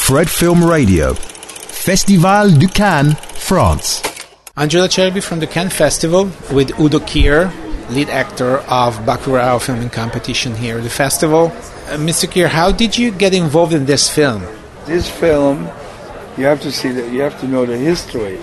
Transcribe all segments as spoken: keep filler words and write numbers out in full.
Fred Film Radio. Festival du Cannes, France. Angela Cherby from the Cannes Festival with Udo Kier, lead actor of Bacurau filming competition here at the festival. Uh, Mister Kier, how did you get involved in this film? This film, you have to see that. You have to know the history.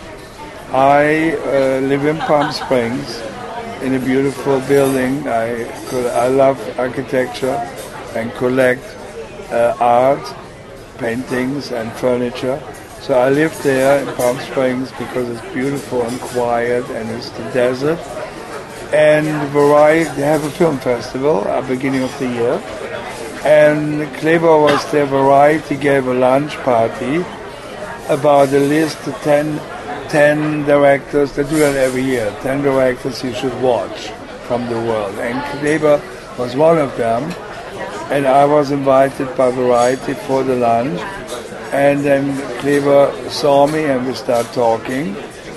I uh, live in Palm Springs, in a beautiful building. I I love architecture and collect uh, art, paintings, and furniture. So I live there in Palm Springs because it's beautiful and quiet, and it's the desert. And Variety, they have a film festival at the beginning of the year. And Kleber was there. Variety gave a lunch party about a list of ten, ten directors. They do that every year. ten directors you should watch from the world. And Kleber was one of them. And I was invited by Variety for the lunch. And then Kleber saw me and we started talking.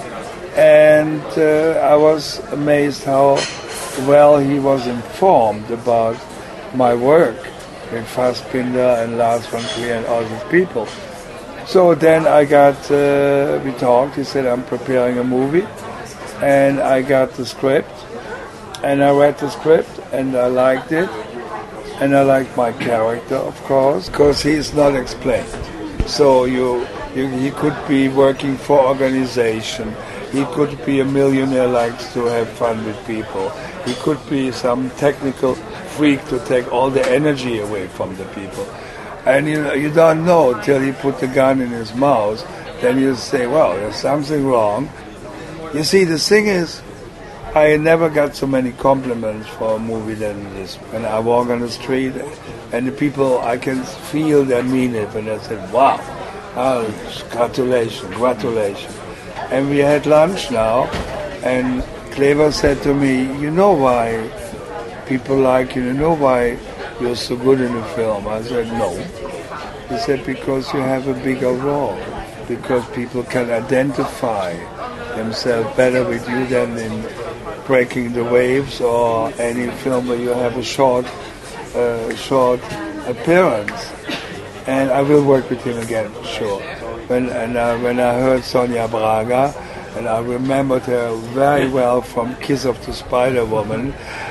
And uh, I was amazed how well he was informed about my work with Fassbinder and Lars von Trier and all these people. So then I got, uh, we talked, he said, I'm preparing a movie. And I got the script. And I read the script and I liked it. And I liked my character, of course, because he is not explained. So you, you, he could be working for organization. He could be a millionaire, likes to have fun with people. He could be some technical freak to take all the energy away from the people. And you know, you don't know till he put the gun in his mouth. Then you say, well, there's something wrong. You see, the thing is, I never got so many compliments for a movie than this. When I walk on the street and the people, I can feel they mean it. And I said, wow, oh, congratulations, congratulations. And we had lunch now, and Kleber said to me, you know why people like you, you know why you're so good in the film? I said, no. He said, because you have a bigger role, because people can identify themselves better with you than in Breaking the Waves or any film where you have a short, uh, short appearance. And I will work with him again, for sure. When and uh, when I heard Sonia Braga, and I remembered her very well from Kiss of the Spider Woman,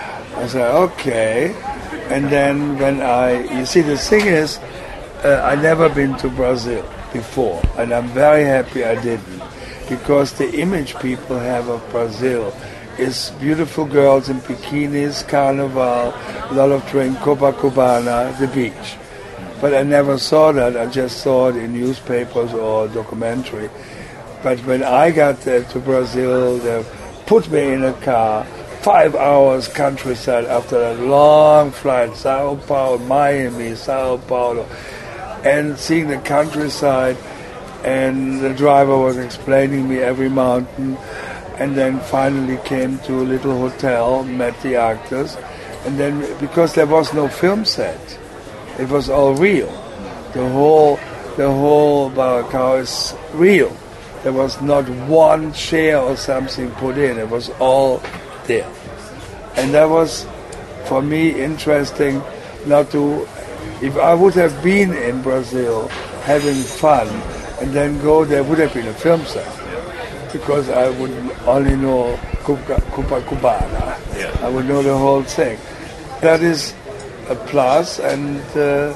I said, okay. And then when I, you see, the thing is, uh, I never been to Brazil before, and I'm very happy I didn't, because the image people have of Brazil is beautiful girls in bikinis, carnival, a lot of drink, Copacabana, the beach. But I never saw that. I just saw it in newspapers or documentary. But when I got there to Brazil, they put me in a car, five hours countryside after that long flight, Sao Paulo, Miami, Sao Paulo, and seeing the countryside. And the driver was explaining me every mountain. And then finally came to a little hotel, met the actors. And then, because there was no film set, it was all real. The whole, the whole Bacurau is real. There was not one chair or something put in. It was all there. And that was, for me, interesting. Not to, if I would have been in Brazil having fun and then go, there would have been a film set. Because I would only know Copacabana. Yeah. I would know the whole thing. That is a plus, and uh,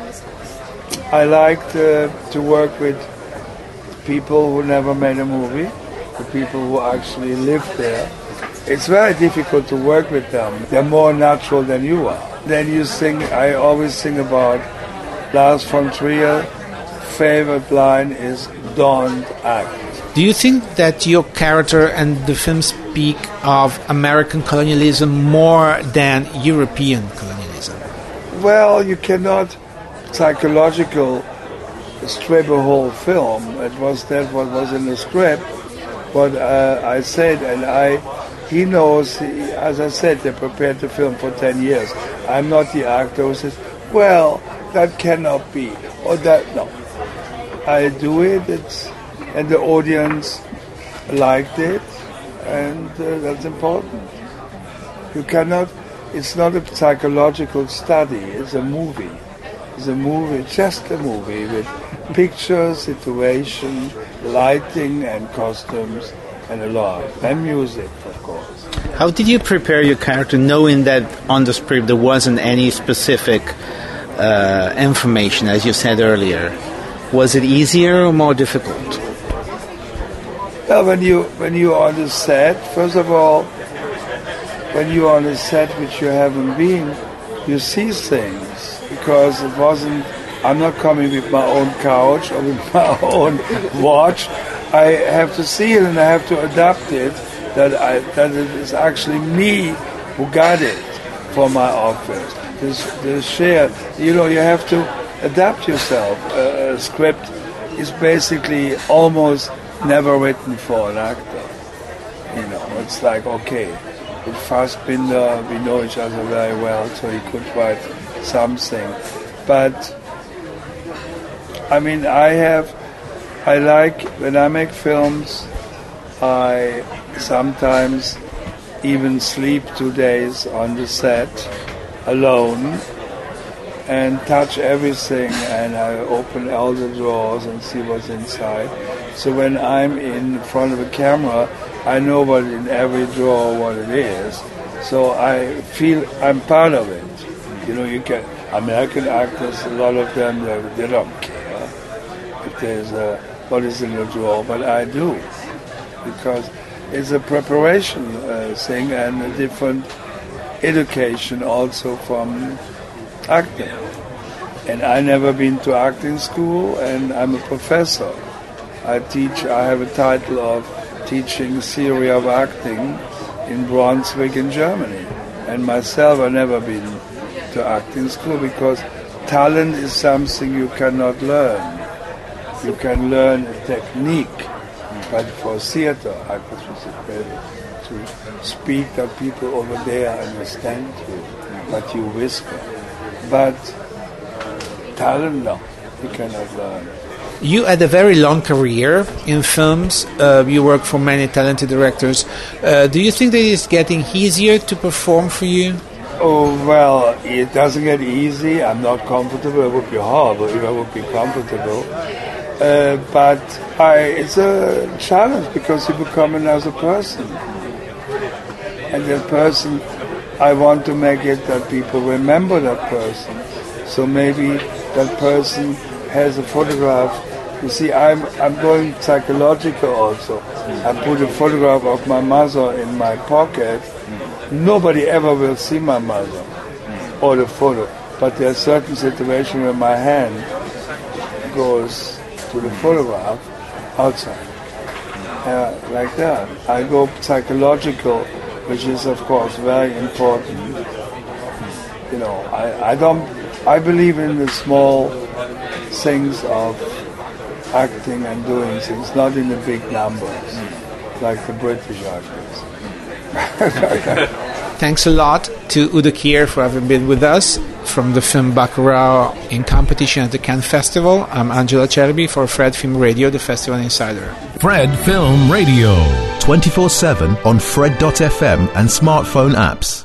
I liked uh, to work with people who never made a movie, the people who actually lived there. It's very difficult to work with them. They're more natural than you are. Then you sing, I always sing about Lars von Trier. Favorite line is, don't act. Do you think that your character and the film speak of American colonialism more than European colonialism? Well, you cannot psychological strip a whole film. It was that what was in the script, what uh, I said, and I, he knows, he, as I said, they prepared the film for ten years. I'm not the actor who says, well, that cannot be, or that, no. I do it, it's, and the audience liked it, and uh, that's important. You cannot, it's not a psychological study, it's a movie. It's a movie, just a movie with pictures, situation, lighting and costumes and a lot. And music, of course. How did you prepare your character knowing that on the script there wasn't any specific uh, information, as you said earlier? Was it easier or more difficult? Well, when you when you're on the set, first of all, when you're on a set which you haven't been, you see things, because it wasn't, I'm not coming with my own couch or with my own watch. I have to see it and I have to adapt it, that I that it is actually me who got it for my office. This, this shared, you know, you have to adapt yourself. Uh, a script is basically almost never written for an actor. You know, it's like, okay, with Fassbinder, we know each other very well, so he could write something. But, I mean, I have, I like, when I make films, I sometimes even sleep two days on the set alone and touch everything, and I open all the drawers and see what's inside. So when I'm in front of a camera, I know what in every drawer what it is. So I feel I'm part of it. You know, you can American actors, a lot of them they, they don't care if there's a, what is in the drawer, but I do, because it's a preparation uh, thing and a different education also from acting. And I never been to acting school, and I'm a professor. I teach, I have a title of teaching theory of acting in Brunswick in Germany. And myself, I've never been to acting school, because talent is something you cannot learn. You can learn a technique, but for theater, actors is better to speak that people over there understand you, but you whisper. But talent, no, you cannot learn. You had a very long career in films. Uh, you work for many talented directors. Uh, do you think that it's getting easier to perform for you? Oh, well, it doesn't get easy. I'm not comfortable. It would be horrible if I would be comfortable. Uh, but I, it's a challenge, because you become another person. And that person, I want to make it that people remember that person. So maybe that person has a photograph. You see, I'm I'm going psychological also. I put a photograph of my mother in my pocket. Nobody ever will see my mother or the photo. But there are certain situations where my hand goes to the photograph outside. Uh, like that. I go psychological, which is of course very important. You know, I, I don't I believe in the small things of acting and doing things, not in the big numbers, like the British actors. Thanks a lot to Udo Kier for having been with us from the film Bacurau in competition at the Cannes Festival. I'm Angelo Cerbi for Fred Film Radio, the Festival Insider. Fred Film Radio, twenty-four seven on Fred dot f m and smartphone apps.